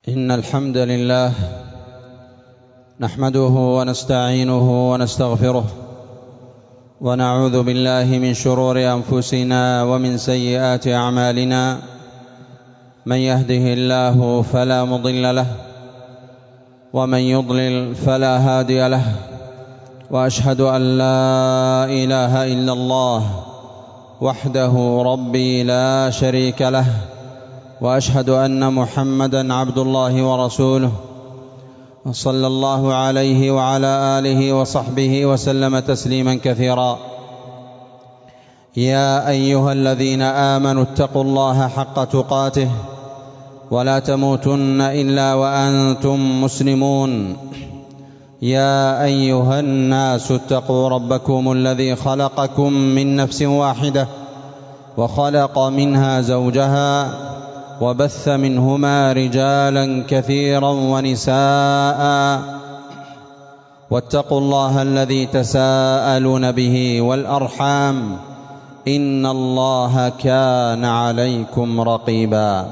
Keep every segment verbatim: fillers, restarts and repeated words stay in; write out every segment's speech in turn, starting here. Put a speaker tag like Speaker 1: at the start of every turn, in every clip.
Speaker 1: إن الحمد لله نحمده ونستعينه ونستغفره ونعوذ بالله من شرور أنفسنا ومن سيئات أعمالنا. من يهده الله فلا مضل له ومن يضلل فلا هادي له، وأشهد أن لا إله إلا الله وحده ربي لا شريك له، وأشهد أن محمدًا عبد الله ورسوله، صلى الله عليه وعلى آله وصحبه وسلم تسليما كثيرا. يا أيها الذين آمنوا اتقوا الله حق تقاته ولا تموتن إلا وأنتم مسلمون. يا أيها الناس اتقوا ربكم الذي خلقكم من نفس واحدة وخلق منها زوجها وبث منهما رجالا كثيرا ونساء، واتقوا الله الذي تساءلون به والأرحام إن الله كان عليكم رقيبا.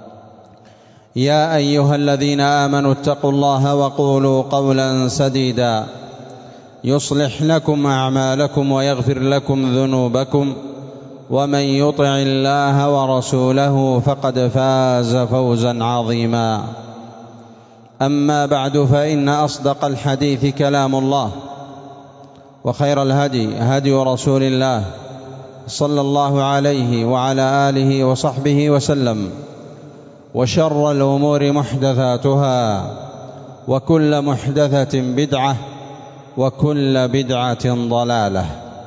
Speaker 1: يا أيها الذين آمنوا اتقوا الله وقولوا قولا سديدا يصلح لكم أعمالكم ويغفر لكم ذنوبكم، ومن يطع الله ورسوله فقد فاز فوزا عظيما. أما بعد، فإن أصدق الحديث كلام الله، وخير الهدي هدي رسول الله صلى الله عليه وعلى آله وصحبه وسلم، وشر الأمور محدثاتها، وكل محدثة بدعة، وكل بدعة ضلالة.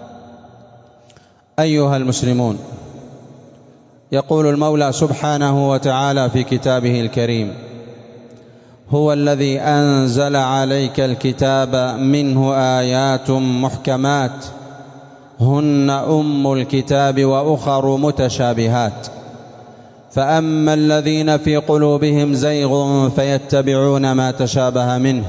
Speaker 1: أيها المسلمون، يقول المولى سبحانه وتعالى في كتابه الكريم: هو الذي أنزل عليك الكتاب منه آيات محكمات هن أم الكتاب وأخر متشابهات، فأما الذين في قلوبهم زيغ فيتبعون ما تشابه منه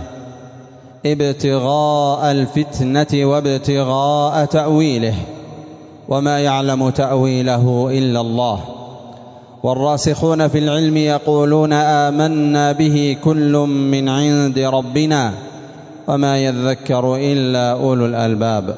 Speaker 1: ابتغاء الفتنة وابتغاء تأويله وما يعلم تأويله إلا الله، والراسخون في العلم يقولون آمنا به كل من عند ربنا وما يذكر إلا أولو الألباب.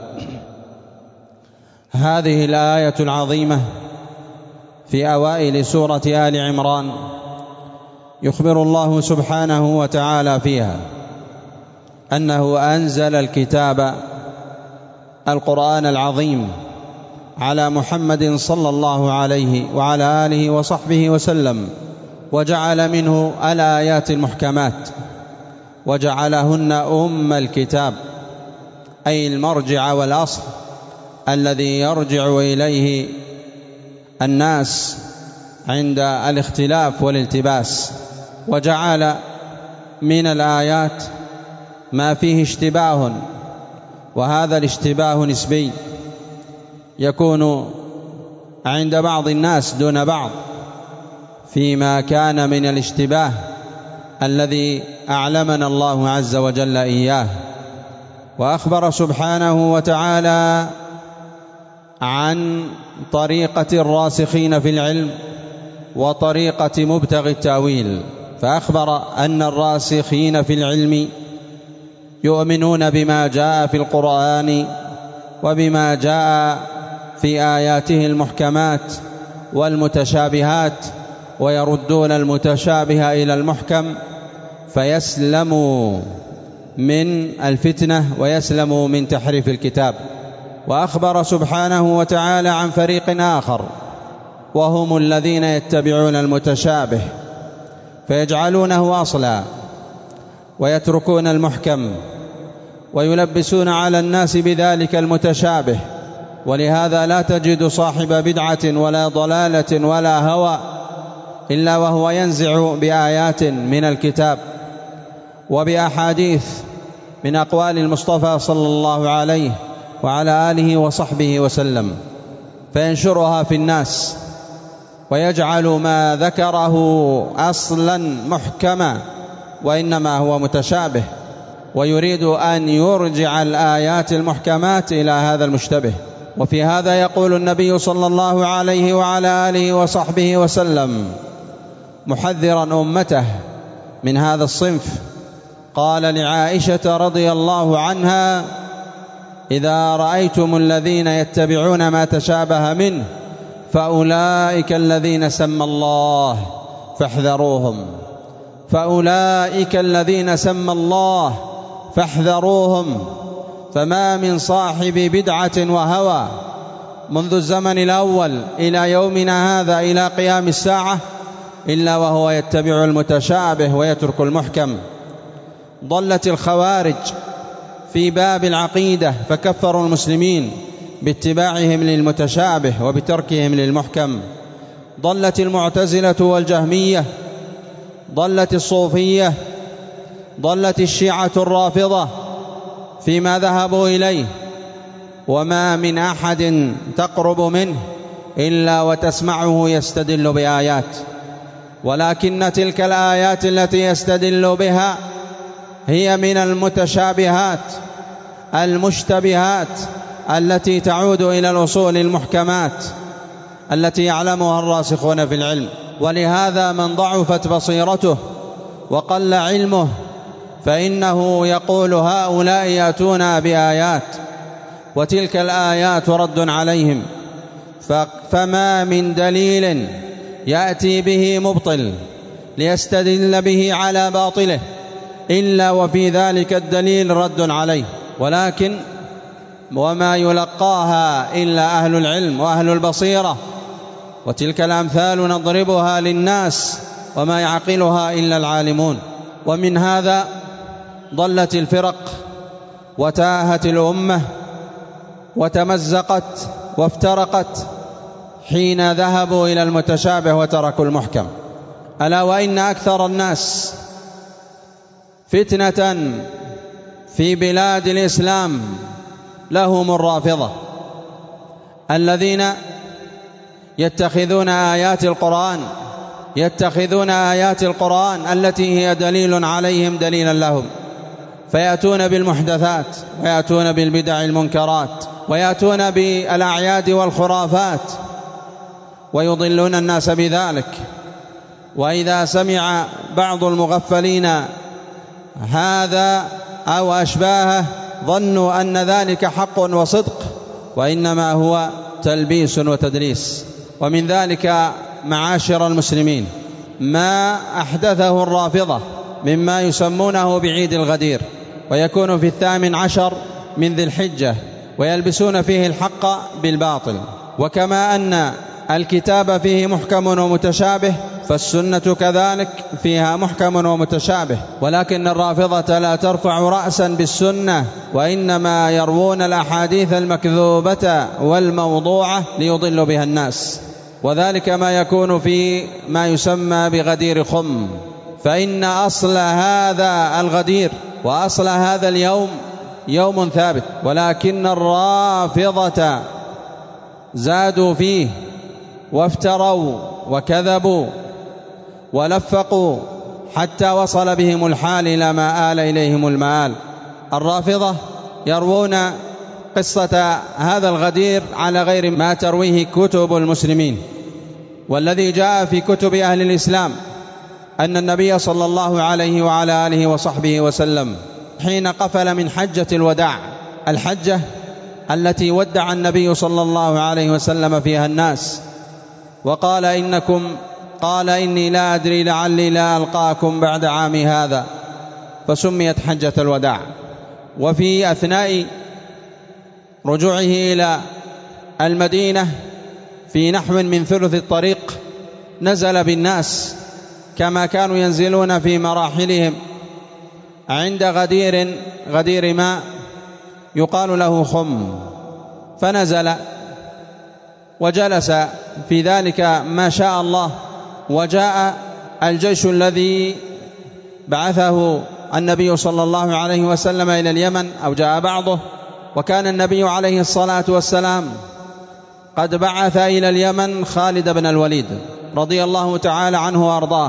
Speaker 1: هذه الآية العظيمة في أوائل سورة آل عمران يخبر الله سبحانه وتعالى فيها أنه أنزل الكتاب القرآن العظيم على محمد صلى الله عليه وعلى آله وصحبه وسلم، وجعل منه الآيات المحكمات، وجعلهن أم الكتاب، أي المرجع والأصل الذي يرجع إليه الناس عند الاختلاف والالتباس، وجعل من الآيات ما فيه اشتباه، وهذا الاشتباه نسبي يكون عند بعض الناس دون بعض، فيما كان من الاشتباه الذي أعلمنا الله عز وجل إياه. وأخبر سبحانه وتعالى عن طريقة الراسخين في العلم وطريقة مبتغي التأويل، فأخبر أن الراسخين في العلم يؤمنون بما جاء في القرآن وبما جاء في آياته المحكمات والمتشابهات، ويردون المتشابه إلى المحكم فيسلموا من الفتنة ويسلموا من تحريف الكتاب. وأخبر سبحانه وتعالى عن فريق آخر، وهم الذين يتبعون المتشابه فيجعلونه أصلا ويتركون المحكم، ويلبسون على الناس بذلك المتشابه. ولهذا لا تجد صاحب بدعة ولا ضلالة ولا هوى إلا وهو ينزع بآيات من الكتاب وبأحاديث من أقوال المصطفى صلى الله عليه وعلى آله وصحبه وسلم، فينشرها في الناس، ويجعل ما ذكره أصلا محكما وإنما هو متشابه، ويريد أن يرجع الآيات المحكمات إلى هذا المشتبه. وفي هذا يقول النبي صلى الله عليه وعلى آله وصحبه وسلم محذرا أمته من هذا الصنف. قال لعائشة رضي الله عنها: إذا رأيتم الذين يتبعون ما تشابه منه فأولئك الذين سمى الله فاحذروهم، فأولئك الذين سمى الله فاحذروهم. فما من صاحب بدعة وهوى منذ الزمن الأول إلى يومنا هذا إلى قيام الساعة إلا وهو يتبع المتشابه ويترك المحكم. ضلت الخوارج في باب العقيدة فكفروا المسلمين باتباعهم للمتشابه وبتركهم للمحكم. ضلت المعتزلة والجهمية، ضلت الصوفية، ضلت الشيعة الرافضة فيما ذهبوا إليه، وما من أحد تقرب منه إلا وتسمعه يستدل بآيات، ولكن تلك الآيات التي يستدل بها هي من المتشابهات المشتبهات التي تعود إلى الأصول المحكمات التي يعلمها الراسخون في العلم. ولهذا من ضعفت بصيرته وقل علمه فإنه يقول هؤلاء يأتون بآيات وتلك الآيات رد عليهم، فما من دليل يأتي به مبطل ليستدل به على باطله إلا وفي ذلك الدليل رد عليه. ولكن وما يلقاها إلا أهل العلم وأهل البصيرة، وتلك الأمثال نضربها للناس وما يعقلها إلا العالمون. ومن هذا ضلت الفرق وتاهت الأمة وتمزقت وافترقت حين ذهبوا إلى المتشابه وتركوا المحكم. ألا وإن أكثر الناس فتنة في بلاد الإسلام لهم الرافضة الذين يتخذون آيات القرآن يتخذون آيات القرآن التي هي دليل عليهم دليلا لهم، فيأتون بالمحدثات ويأتون بالبدع المنكرات ويأتون بالأعياد والخرافات ويضلون الناس بذلك. وإذا سمع بعض المغفلين هذا أو أشباهه ظنوا أن ذلك حق وصدق، وإنما هو تلبيس وتدليس. ومن ذلك معاشر المسلمين ما أحدثه الرافضة مما يسمونه بعيد الغدير، ويكون في الثامن عشر من ذي الحجة، ويلبسون فيه الحق بالباطل. وكما أن الكتاب فيه محكم ومتشابه فالسنة كذلك فيها محكم ومتشابه، ولكن الرافضة لا ترفع رأسا بالسنة، وإنما يروون الأحاديث المكذوبة والموضوعة ليضلوا بها الناس، وذلك ما يكون في ما يسمى بغدير خم. فإن أصل هذا الغدير وأصل هذا اليوم يوم ثابت، ولكن الرافضة زادوا فيه وافتروا وكذبوا ولفقوا حتى وصل بهم الحال إلى ما آل إليهم المآل. الرافضة يروون قصة هذا الغدير على غير ما ترويه كتب المسلمين، والذي جاء في كتب أهل الإسلام أن النبي صلى الله عليه وعلى آله وصحبه وسلم حين قفل من حجة الوداع، الحجة التي ودع النبي صلى الله عليه وسلم فيها الناس، وقال إنكم قال إني لا أدري لعلي لا ألقاكم بعد عامي هذا، فسميت حجة الوداع. وفي أثناء رجوعه إلى المدينة في نحو من ثلث الطريق نزل بالناس كما كانوا ينزلون في مراحلهم عند غدير غدير ماء يقال له خم، فنزل وجلس في ذلك ما شاء الله. وجاء الجيش الذي بعثه النبي صلى الله عليه وسلم إلى اليمن، أو جاء بعضه، وكان النبي عليه الصلاة والسلام قد بعث إلى اليمن خالد بن الوليد رضي الله تعالى عنه وأرضاه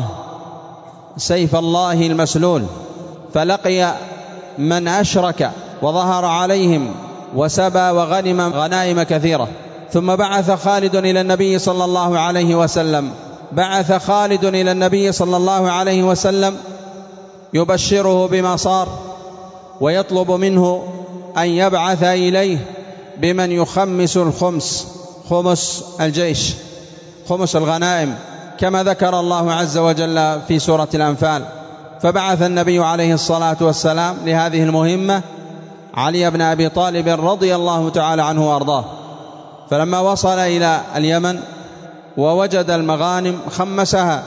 Speaker 1: سيف الله المسلول، فلقي من أشرك وظهر عليهم وسبى وغنم غنائم كثيرة. ثم بعث خالد إلى النبي صلى الله عليه وسلم بعث خالد إلى النبي صلى الله عليه وسلم يبشره بما صار ويطلب منه أن يبعث إليه بمن يخمس الخمس، خمس الجيش، خمس الغنائم، كما ذكر الله عز وجل في سورة الأنفال. فبعث النبي عليه الصلاة والسلام لهذه المهمة علي بن أبي طالب رضي الله تعالى عنه وأرضاه. فلما وصل إلى اليمن ووجد المغانم خمسها،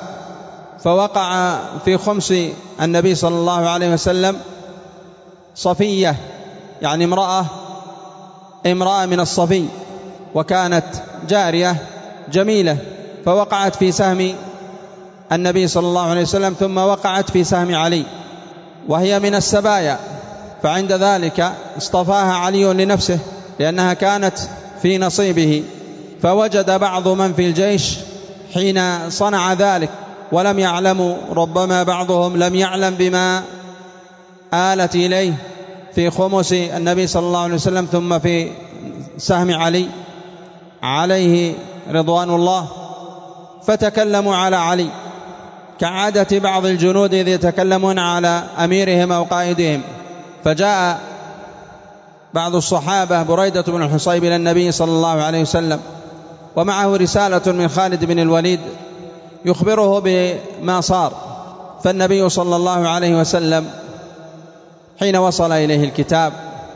Speaker 1: فوقع في خمس النبي صلى الله عليه وسلم صفية، يعني امرأة امرأة من الصفي، وكانت جارية جميلة، فوقعت في سهم النبي صلى الله عليه وسلم، ثم وقعت في سهم علي وهي من السبايا. فعند ذلك اصطفاها علي لنفسه لأنها كانت في نصيبه. فوجد بعض من في الجيش حين صنع ذلك ولم يعلموا، ربما بعضهم لم يعلم بما آلت إليه في خمس النبي صلى الله عليه وسلم ثم في سهم علي عليه رضوان الله، فتكلموا على علي كعادة بعض الجنود إذ يتكلمون على أميرهم أو قائدهم. فجاء بعض الصحابة بريدة بن الحصيب إلى النبي صلى الله عليه وسلم ومعه رسالة من خالد بن الوليد يخبره بما صار. فالنبي صلى الله عليه وسلم حين وصل إليه الكتاب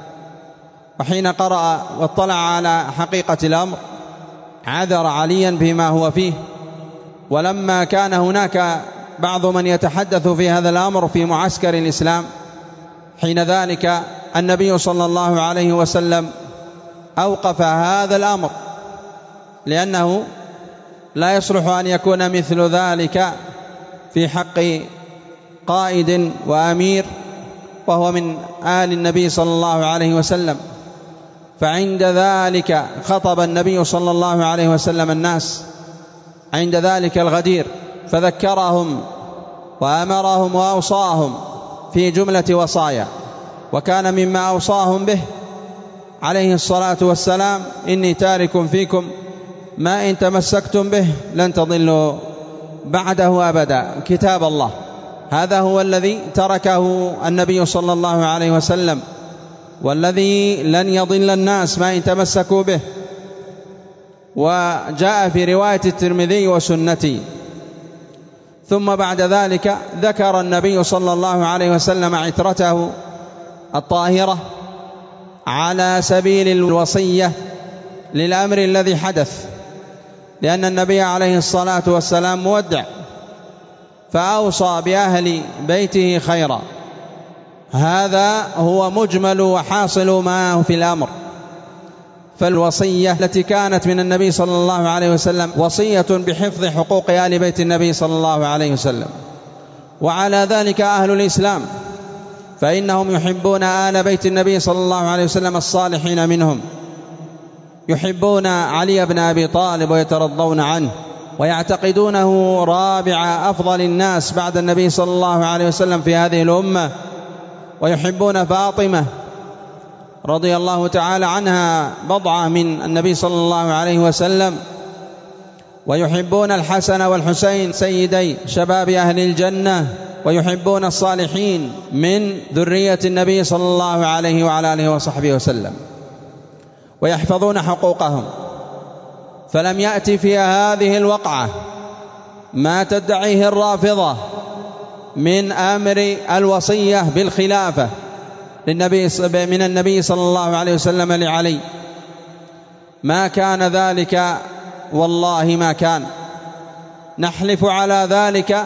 Speaker 1: وحين قرأ واطلع على حقيقة الأمر عذر عليا بما هو فيه. ولما كان هناك بعض من يتحدث في هذا الأمر في معسكر الإسلام، حين ذلك النبي صلى الله عليه وسلم أوقف هذا الأمر، لأنه لا يصلح أن يكون مثل ذلك في حق قائد وأمير وهو من آل النبي صلى الله عليه وسلم. فعند ذلك خطب النبي صلى الله عليه وسلم الناس عند ذلك الغدير، فذكرهم وأمرهم وأوصاهم في جملة وصايا. وكان مما أوصاهم به عليه الصلاة والسلام: إني تارك فيكم ما إن تمسكتم به لن تضلوا بعده أبدا، كتاب الله. هذا هو الذي تركه النبي صلى الله عليه وسلم، والذي لن يضل الناس ما إن تمسكوا به. وجاء في رواية الترمذي وسنتي. ثم بعد ذلك ذكر النبي صلى الله عليه وسلم عترته الطاهرة على سبيل الوصية للأمر الذي حدث، لأن النبي عليه الصلاة والسلام مودع، فأوصى بأهل بيته خيرا. هذا هو مجمل وحاصل ما في الأمر. فالوصية التي كانت من النبي صلى الله عليه وسلم وصية بحفظ حقوق آل بيت النبي صلى الله عليه وسلم. وعلى ذلك أهل الإسلام، فإنهم يحبون آل بيت النبي صلى الله عليه وسلم الصالحين منهم، يحبون علي بن أبي طالب ويترضون عنه ويعتقدونه رابع أفضل الناس بعد النبي صلى الله عليه وسلم في هذه الأمة، ويحبون فاطمة رضي الله تعالى عنها بضعة من النبي صلى الله عليه وسلم، ويحبون الحسن والحسين سيدي شباب أهل الجنة، ويحبون الصالحين من ذرية النبي صلى الله عليه وعلى آله وصحبه وسلم، ويحفظون حقوقهم. فلم يأتي في هذه الوقعة ما تدعيه الرافضة من أمر الوصية بالخلافة للنبي من النبي صلى الله عليه وسلم لعلي. ما كان ذلك، والله ما كان. نحلف على ذلك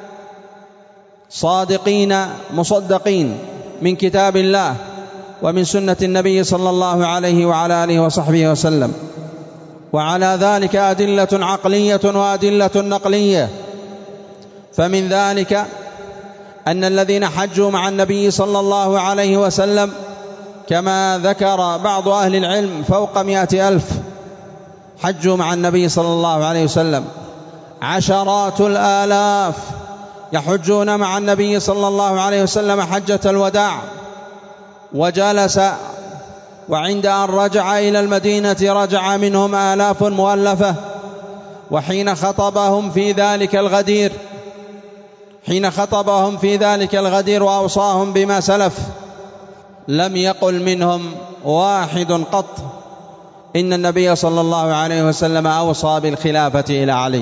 Speaker 1: صادقين مصدقين من كتاب الله ومن سنة النبي صلى الله عليه وعلى آله وصحبه وسلم. وعلى ذلك أدلة عقلية وأدلة نقلية. فمن ذلك أن الذين حجوا مع النبي صلى الله عليه وسلم كما ذكر بعض أهل العلم فوق مئة ألف حجوا مع النبي صلى الله عليه وسلم، عشرات الآلاف يحجون مع النبي صلى الله عليه وسلم حجة الوداع، وجلس وعند أن رجع إلى المدينة رجع منهم آلاف مؤلفة. وحين خطبهم في ذلك الغدير، حين خطبهم في ذلك الغدير وأوصاهم بما سلف لم يقل منهم واحد قط إن النبي صلى الله عليه وسلم أوصى بالخلافة إلى علي.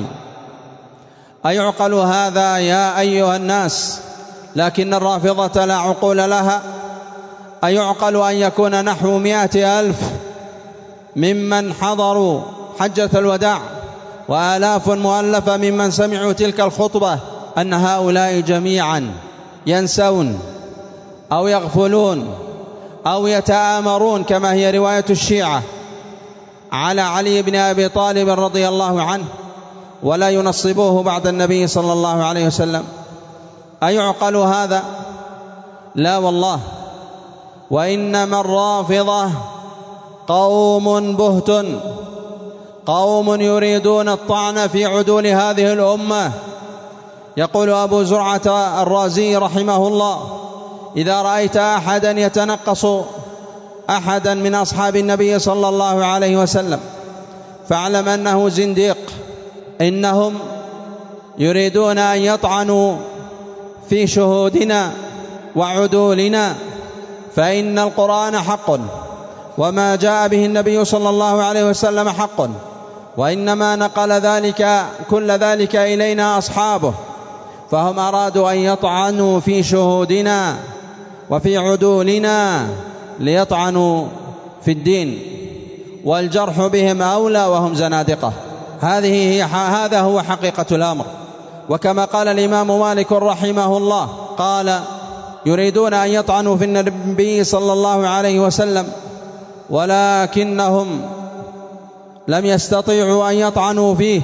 Speaker 1: أيعقل هذا يا أيها الناس؟ لكن الرافضة لا عقول لها. أيعقل أن يكون نحو مئة ألف ممن حضروا حجة الوداع وآلاف مؤلفة ممن سمعوا تلك الخطبة أن هؤلاء جميعا ينسون أو يغفلون أو يتآمرون كما هي رواية الشيعة على علي بن أبي طالب رضي الله عنه ولا ينصبوه بعد النبي صلى الله عليه وسلم؟ أيعقل هذا؟ لا والله. وإنما الرافضة قوم بهت، قوم يريدون الطعن في عدول هذه الأمة. يقول أبو زرعة الرازي رحمه الله: إذا رأيت أحدا يتنقص أحدا من أصحاب النبي صلى الله عليه وسلم فاعلم أنه زنديق. إنهم يريدون أن يطعنوا في شهودنا وعدولنا، فإن القرآن حق وما جاء به النبي صلى الله عليه وسلم حق، وإنما نقل ذلك كل ذلك إلينا أصحابه، فهم أرادوا أن يطعنوا في شهودنا وفي عدولنا ليطعنوا في الدين، والجرح بهم أولى وهم زنادقة. هذه هي هذا هو حقيقة الأمر. وكما قال الإمام مالك رحمه الله قال: يريدون أن يطعنوا في النبي صلى الله عليه وسلم ولكنهم لم يستطيعوا أن يطعنوا فيه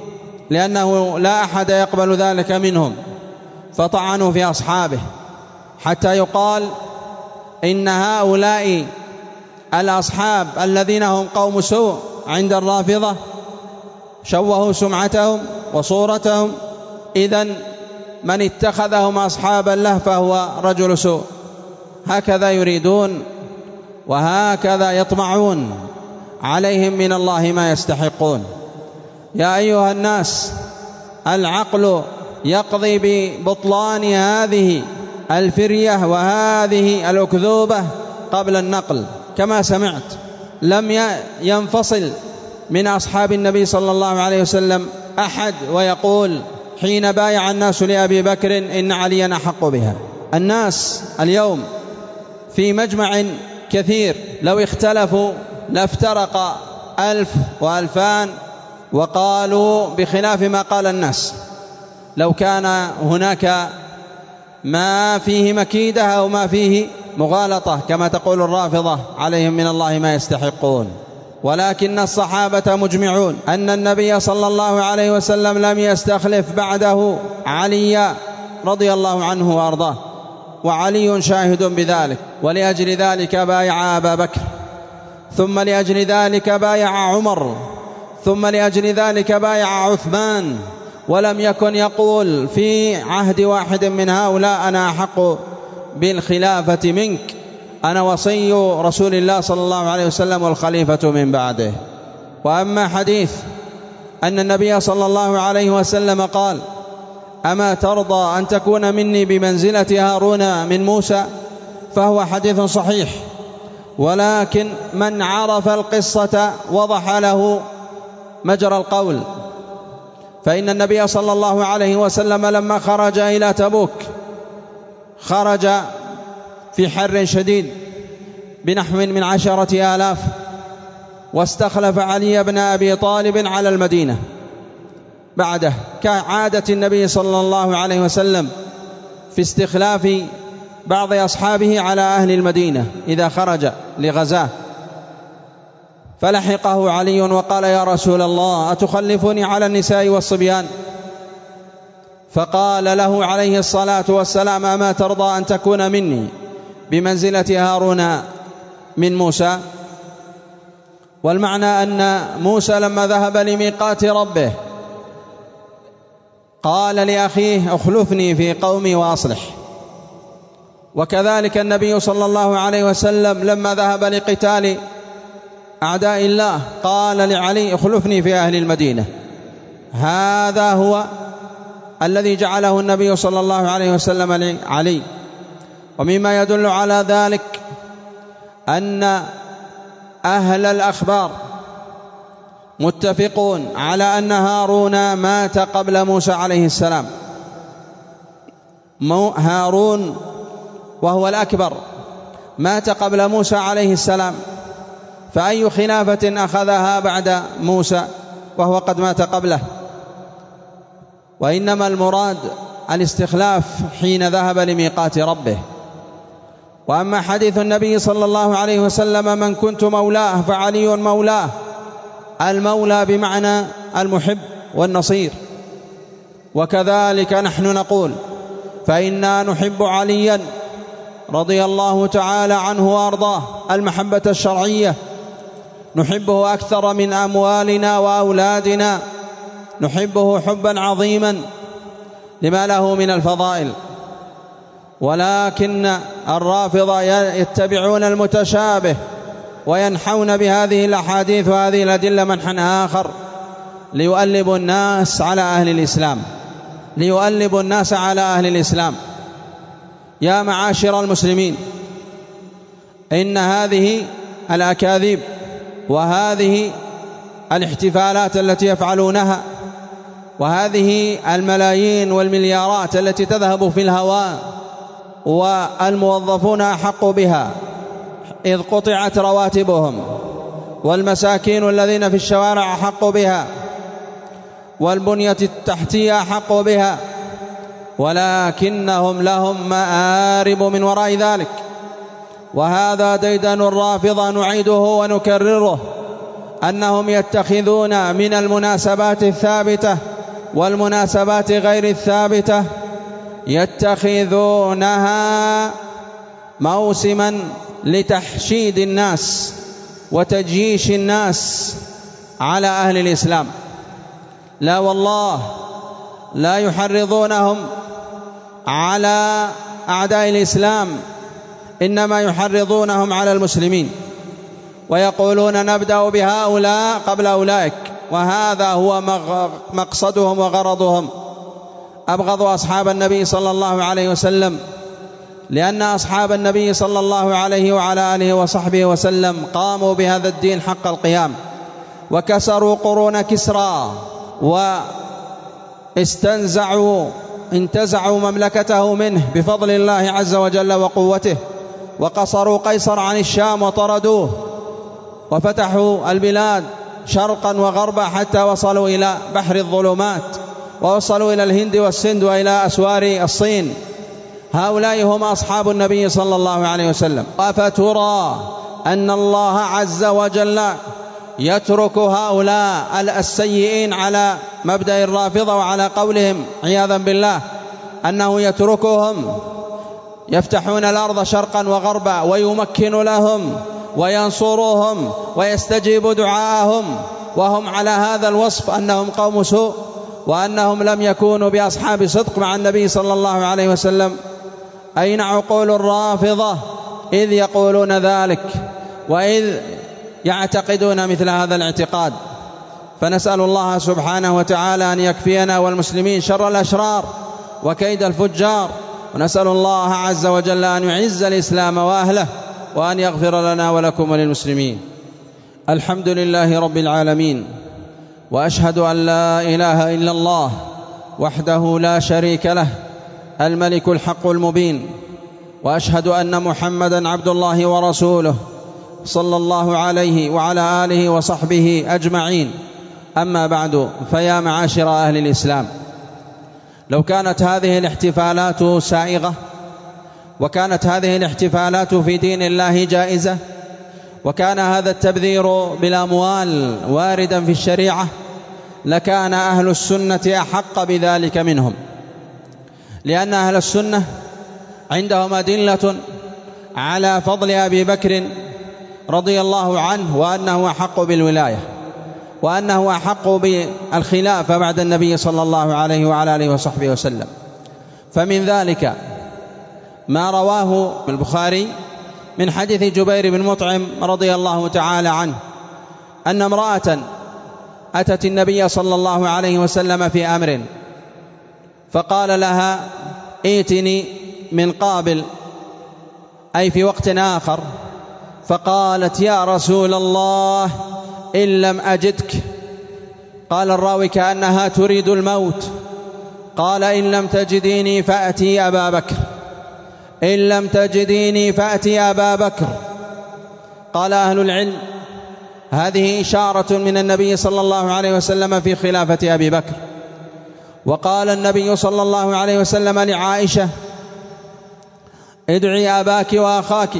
Speaker 1: لأنه لا أحد يقبل ذلك منهم، فطعنوا في أصحابه حتى يقال إن هؤلاء الأصحاب الذين هم قوم سوء عند الرافضة شوهوا سمعتهم وصورتهم، إذن من اتخذهم أصحابا له فهو رجل سوء. هكذا يريدون وهكذا يطمعون عليهم من الله ما يستحقون. يا أيها الناس، العقل يقضي ببطلان هذه الفرية وهذه الأكذوبة قبل النقل. كما سمعت لم ينفصل من أصحاب النبي صلى الله عليه وسلم أحد ويقول حين بايع الناس لأبي بكر إن عليا أحق بها. الناس اليوم في مجمع كثير لو اختلفوا لافترق ألف وألفان وقالوا بخلاف ما قال الناس، لو كان هناك ما فيه مكيدة أو ما فيه مغالطة كما تقول الرافضة عليهم من الله ما يستحقون. ولكن الصحابة مجمعون أن النبي صلى الله عليه وسلم لم يستخلف بعده علي رضي الله عنه وأرضاه، وعلي شاهد بذلك، ولأجل ذلك بايع أبا بكر، ثم لأجل ذلك بايع عمر، ثم لأجل ذلك بايع عثمان، ولم يكن يقول في عهد واحد من هؤلاء أنا أحق بالخلافة منك، أنا وصي رسول الله صلى الله عليه وسلم والخليفة من بعده. وأما حديث أن النبي صلى الله عليه وسلم قال أما ترضى أن تكون مني بمنزلة هارون من موسى، فهو حديث صحيح، ولكن من عرف القصة وضح له مجرى القول. فإن النبي صلى الله عليه وسلم لما خرج إلى تبوك خرج في حر شديد بنحو من عشرة آلاف، واستخلف علي بن أبي طالب على المدينة بعده، كعادة النبي صلى الله عليه وسلم في استخلاف بعض أصحابه على أهل المدينة إذا خرج لغزاه. فلحقه علي وقال يا رسول الله أتخلفني على النساء والصبيان؟ فقال له عليه الصلاة والسلام أما ترضى أن تكون مني بمنزلة هارون من موسى؟ والمعنى أن موسى لما ذهب لميقات ربه قال لأخيه اخلفني في قومي وأصلح. وكذلك النبي صلى الله عليه وسلم لما ذهب لقتال أعداء الله قال لعلي اخلفني في أهل المدينة. هذا هو الذي جعله النبي صلى الله عليه وسلم علي. ومما يدل على ذلك أن أهل الأخبار متفقون على أن هارون مات قبل موسى عليه السلام. هارون وهو الأكبر مات قبل موسى عليه السلام، فأي خلافة أخذها بعد موسى وهو قد مات قبله؟ وإنما المراد الاستخلاف حين ذهب لميقات ربه. وأما حديث النبي صلى الله عليه وسلم من كنت مولاه فعلي مولاه، المولى بمعنى المحب والنصير، وكذلك نحن نقول فإنا نحب عليا رضي الله تعالى عنه وأرضاه المحبة الشرعية، نحبه أكثر من أموالنا وأولادنا، نحبه حبا عظيما لما له من الفضائل. ولكن الرافضة يتبعون المتشابه وينحون بهذه الأحاديث وهذه الأدلة منحى آخر ليؤلبوا الناس على أهل الإسلام ليؤلبوا الناس على أهل الإسلام. يا معاشر المسلمين، إن هذه الأكاذيب وهذه الاحتفالات التي يفعلونها وهذه الملايين والمليارات التي تذهب في الهواء والموظفون أحق بها إذ قطعت رواتبهم، والمساكين الذين في الشوارع أحق بها، والبنية التحتية أحق بها، ولكنهم لهم مآرب من وراء ذلك. وهذا ديدن الرافضة نعيده ونكرره، أنهم يتخذون من المناسبات الثابتة والمناسبات غير الثابتة يتخذونها موسما لتحشيد الناس وتجييش الناس على أهل الإسلام. لا والله، لا يحرضونهم على أعداء الإسلام، إنما يحرضونهم على المسلمين، ويقولون نبدأ بهؤلاء قبل أولئك، وهذا هو مقصدهم وغرضهم. أبغضوا أصحاب النبي صلى الله عليه وسلم، لأن أصحاب النبي صلى الله عليه وعلى آله وصحبه وسلم قاموا بهذا الدين حق القيام، وكسروا قرون كسرى، واستنزعوا انتزعوا مملكته منه بفضل الله عز وجل وقوته، وقصروا قيصر عن الشام وطردوه، وفتحوا البلاد شرقا وغربا حتى وصلوا إلى بحر الظلمات، ووصلوا إلى الهند والسند وإلى أسوار الصين. هؤلاء هم أصحاب النبي صلى الله عليه وسلم. أفترى أن الله عز وجل يترك هؤلاء السيئين على مبدأ الرافضة وعلى قولهم عياذا بالله أنه يتركهم يفتحون الأرض شرقا وغربا ويمكن لهم وينصرهم ويستجيب دعاءهم، وهم على هذا الوصف أنهم قوم سوء وأنهم لم يكونوا بأصحاب صدق مع النبي صلى الله عليه وسلم؟ أين عقول الرافضة إذ يقولون ذلك وإذ يعتقدون مثل هذا الاعتقاد؟ فنسأل الله سبحانه وتعالى أن يكفينا والمسلمين شر الأشرار وكيد الفجار، ونسأل الله عز وجل أن يعز الإسلام وأهله، وأن يغفر لنا ولكم وللمسلمين. الحمد لله رب العالمين، وأشهد أن لا إله إلا الله وحده لا شريك له الملك الحق المبين، وأشهد أن محمدا عبد الله ورسوله صلى الله عليه وعلى آله وصحبه أجمعين. أما بعد، فيا معاشر أهل الإسلام، لو كانت هذه الاحتفالات سائغة، وكانت هذه الاحتفالات في دين الله جائزة، وكان هذا التبذير بالأموال واردا في الشريعة، لكان أهل السنة أحق بذلك منهم، لأن أهل السنة عندهم أدلة على فضل أبي بكر رضي الله عنه، وأنه أحق بالولاية، وأنه أحق بالخلافة بعد النبي صلى الله عليه وعلى آله وصحبه وسلم. فمن ذلك ما رواه البخاري من حديث جبير بن مطعم رضي الله تعالى عنه أن امرأة أتت النبي صلى الله عليه وسلم في أمر، فقال لها ائتني من قابل، أي في وقت آخر. فقالت يا رسول الله إن لم أجدك. قال الراوي كأنها تريد الموت. قال إن لم تجديني فأتي أبا بكر، إن لم تجديني فأتي أبا بكر. قال أهل العلم هذه إشارة من النبي صلى الله عليه وسلم في خلافة أبي بكر. وقال النبي صلى الله عليه وسلم لعائشة ادعي أباك وأخاك،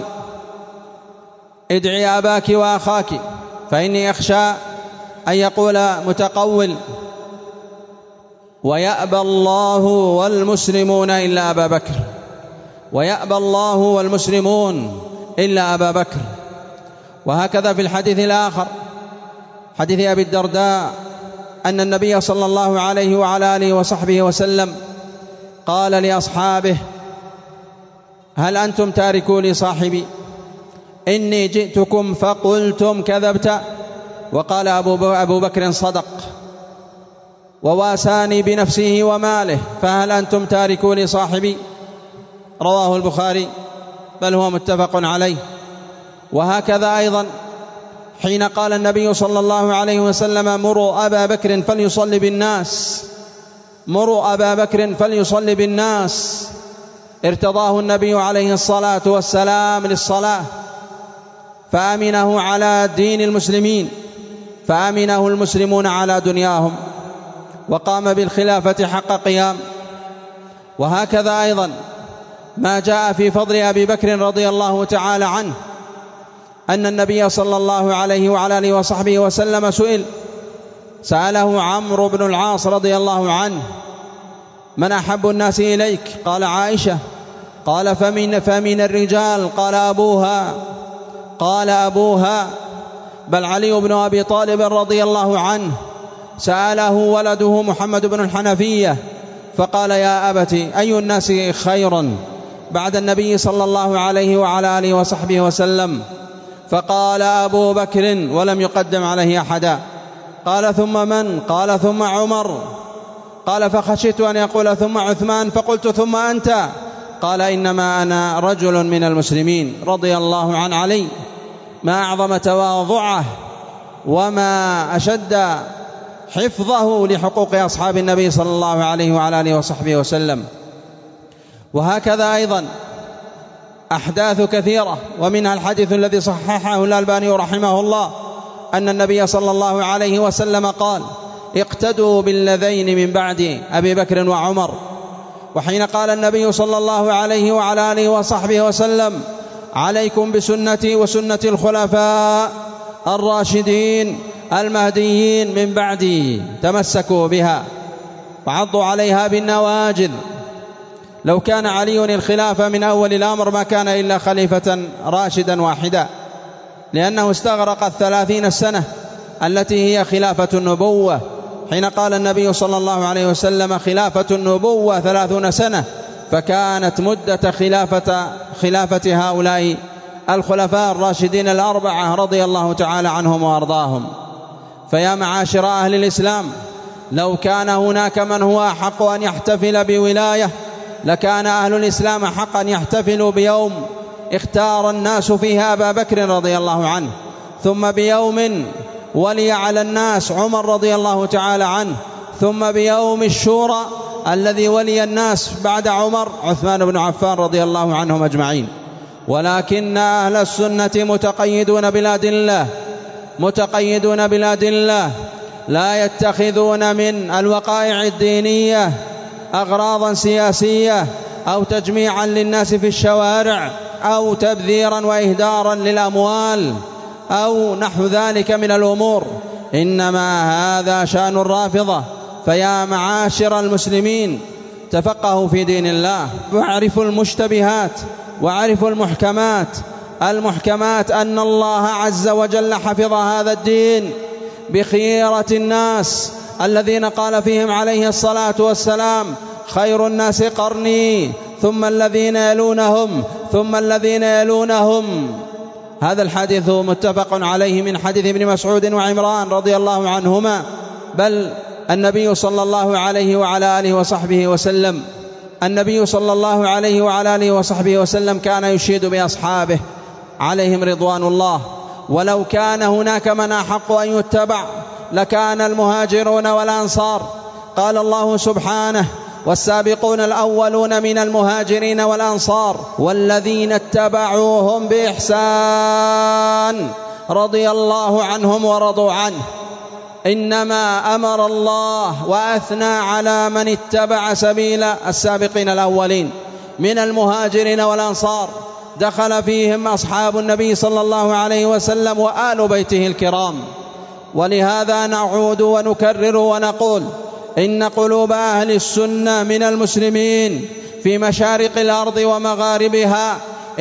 Speaker 1: ادعي أباك وأخاك، فإني أخشى أن يقول متقول ويأبى الله والمسلمون إلا أبا بكر، ويأبى الله والمسلمون إلا أبا بكر. وهكذا في الحديث الآخر حديث أبي الدرداء أن النبي صلى الله عليه وعلى آله وصحبه وسلم قال لأصحابه هل أنتم تاركوا لي صاحبي؟ إني جئتكم فقلتم كذبت. وقال أبو بكر صدق وواساني بنفسه وماله، فهل أنتم تاركوا لي صاحبي؟ رواه البخاري، بل هو متفق عليه. وهكذا أيضا حين قال النبي صلى الله عليه وسلم مروا أبا بكر فليصلي بالناس، مروا أبا بكر فليصلي بالناس، ارتضاه النبي عليه الصلاة والسلام للصلاة، فأمنه على دين المسلمين، فأمنه المسلمون على دنياهم، وقام بالخلافة حق قيام. وهكذا أيضا ما جاء في فضل أبي بكر رضي الله تعالى عنه أن النبي صلى الله عليه وعلى آله وصحبه وسلم سئل، سأله عمرو بن العاص رضي الله عنه من أحب الناس إليك؟ قال عائشة. قال فمن, فمن الرجال؟ قال أبوها، قال أبوها. بل علي بن أبي طالب رضي الله عنه سأله ولده محمد بن الحنفية فقال يا أبتي أي الناس خير بعد النبي صلى الله عليه وعلى آله وصحبه وسلم؟ فقال أبو بكر ولم يقدم عليه أحدا. قال ثم من؟ قال ثم عمر. قال فخشيت أن يقول ثم عثمان فقلت ثم أنت. قال إنما أنا رجل من المسلمين. رضي الله عن علي، ما أعظم تواضعه وما أشد حفظه لحقوق أصحاب النبي صلى الله عليه وعلى آله وصحبه وسلم. وهكذا أيضا أحداث كثيرة، ومنها الحديث الذي صححه الألباني رحمه الله أن النبي صلى الله عليه وسلم قال اقتدوا بالذين من بعد أبي بكر وعمر. وحين قال النبي صلى الله عليه وعلى آله وصحبه وسلم عليكم بسنتي وسنة الخلفاء الراشدين المهديين من بعدي تمسكوا بها وعضوا عليها بالنواجذ. لو كان علي الخلافة من أول الأمر ما كان إلا خليفة راشدا واحدا، لأنه استغرق الثلاثين السنة التي هي خلافة النبوة، حين قال النبي صلى الله عليه وسلم خلافة النبوة ثلاثون سنة، فكانت مدة خلافة, خلافة هؤلاء الخلفاء الراشدين الأربعة رضي الله تعالى عنهم وأرضاهم. فيا معاشر أهل الإسلام، لو كان هناك من هو أحق أن يحتفل بولاية لكان أهل الإسلام حقا يحتفلوا بيوم اختار الناس فيها أبا بكر رضي الله عنه، ثم بيوم ولي على الناس عمر رضي الله تعالى عنه، ثم بيوم الشورى الذي ولي الناس بعد عمر عثمان بن عفان رضي الله عنهم أجمعين. ولكن أهل السنة متقيدون بالأدلة، متقيدون بالأدلة، لا يتخذون من الوقائع الدينية أغراضا سياسية أو تجميعا للناس في الشوارع أو تبذيرا وإهدارا للأموال أو نحو ذلك من الأمور، إنما هذا شأن الرافضة. فيا معاشر المسلمين، تفقهوا في دين الله واعرفوا المشتبهات واعرفوا المحكمات. المحكمات أن الله عز وجل حفظ هذا الدين بخيرة الناس الذين قال فيهم عليه الصلاة والسلام خير الناس قرني ثم الذين يلونهم ثم الذين يلونهم. هذا الحديث متفق عليه من حديث ابن مسعود وعمران رضي الله عنهما، بل النبي صلى الله عليه وعلى آله وصحبه وسلم النبي صلى الله عليه وعلى آله وصحبه وسلم كان يشيد بأصحابه عليهم رضوان الله: ولو كان هناك من أحق أن يتبع لكان المهاجرون والأنصار. قال الله سبحانه: والسابقون الأولون من المهاجرين والأنصار والذين اتبعوهم بإحسان رضي الله عنهم ورضوا عنه. إنما أمر الله وأثنى على من اتبع سبيل السابقين الأولين من المهاجرين والأنصار، دخل فيهم أصحاب النبي صلى الله عليه وسلم وآل بيته الكرام. ولهذا نعود ونكرر ونقول: إن قلوب أهل السنة من المسلمين في مشارق الأرض ومغاربها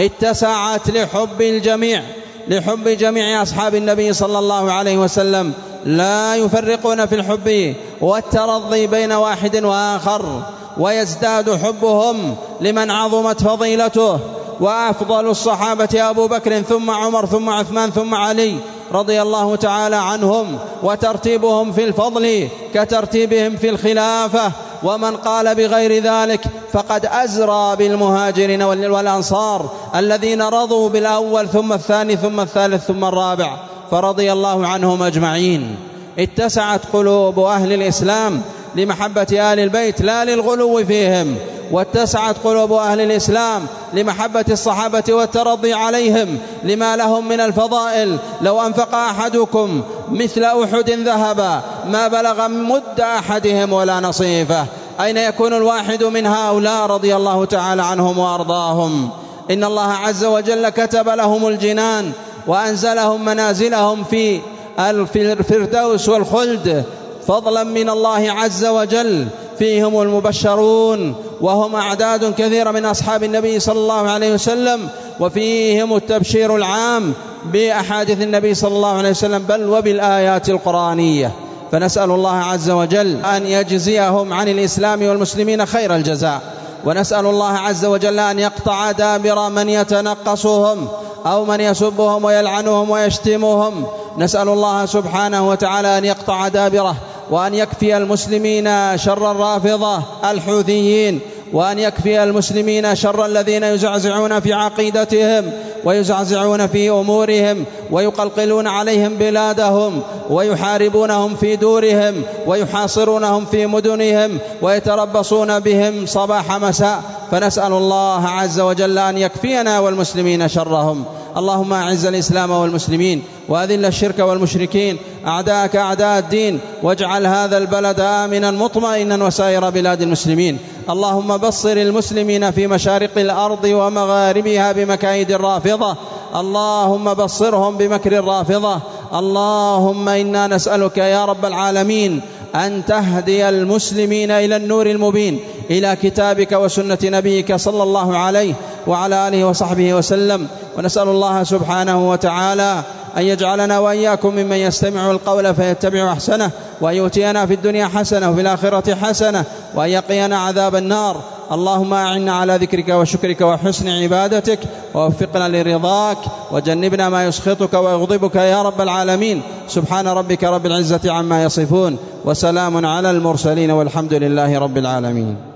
Speaker 1: اتسعت لحب الجميع لحب جميع أصحاب النبي صلى الله عليه وسلم، لا يفرقون في الحب والترضي بين واحد وآخر، ويزداد حبهم لمن عظمت فضيلته. وأفضل الصحابة أبو بكر ثم عمر ثم عثمان ثم علي رضي الله تعالى عنهم، وترتيبهم في الفضل كترتيبهم في الخلافة. ومن قال بغير ذلك فقد أزرى بالمهاجرين والأنصار الذين رضوا بالأول ثم الثاني ثم الثالث ثم الرابع، فرضي الله عنهم أجمعين. اتسعت قلوب أهل الإسلام لمحبة آل البيت لا للغلو فيهم، واتسعت قلوب أهل الإسلام لمحبة الصحابة والترضي عليهم لما لهم من الفضائل. لو أنفق أحدكم مثل أحد ذهبا ما بلغ مد أحدهم ولا نصيفه. أين يكون الواحد من هؤلاء رضي الله تعالى عنهم وأرضاهم؟ إن الله عز وجل كتب لهم الجنان وأنزلهم منازلهم في الفردوس والخلد فضلا من الله عز وجل. فيهم المبشرون وهم أعداد كثيرة من أصحاب النبي صلى الله عليه وسلم، وفيهم التبشير العام بأحاديث النبي صلى الله عليه وسلم بل وبالآيات القرآنية. فنسأل الله عز وجل أن يجزيهم عن الإسلام والمسلمين خير الجزاء، ونسأل الله عز وجل أن يقطع دابر من يتنقصهم أو من يسبهم ويلعنهم ويشتمهم. نسأل الله سبحانه وتعالى أن يقطع دابره، وأن يكفي المسلمين شر الرافضة الحوثيين، وأن يكفي المسلمين شر الذين يزعزعون في عقيدتهم ويزعزعون في أمورهم ويقلقلون عليهم بلادهم ويحاربونهم في دورهم ويحاصرونهم في مدنهم ويتربصون بهم صباح مساء. فنسأل الله عز وجل أن يكفينا والمسلمين شرهم. اللهم أعز الإسلام والمسلمين وأذل الشرك والمشركين، أعداءك أعداء الدين، واجعل هذا البلد آمنا مطمئنا وسائر بلاد المسلمين. اللهم بصر المسلمين في مشارق الأرض ومغاربها بمكايد الرافضة، اللهم بصرهم بمكر الرافضة. اللهم إنا نسألك يا رب العالمين أن تهدي المسلمين إلى النور المبين، إلى كتابك وسنة نبيك صلى الله عليه وعلى آله وصحبه وسلم. ونسأل الله سبحانه وتعالى أن يجعلنا وإياكم ممن يستمع القول فيتبع أحسنه، وأن يؤتينا في الدنيا حسنة وفي الآخرة حسنة، وأن يقينا عذاب النار. اللهم أعنا على ذكرك وشكرك وحسن عبادتك، ووفقنا لرضاك، وجنبنا ما يسخطك ويغضبك يا رب العالمين. سبحان ربك رب العزة عما يصفون، وسلام على المرسلين، والحمد لله رب العالمين.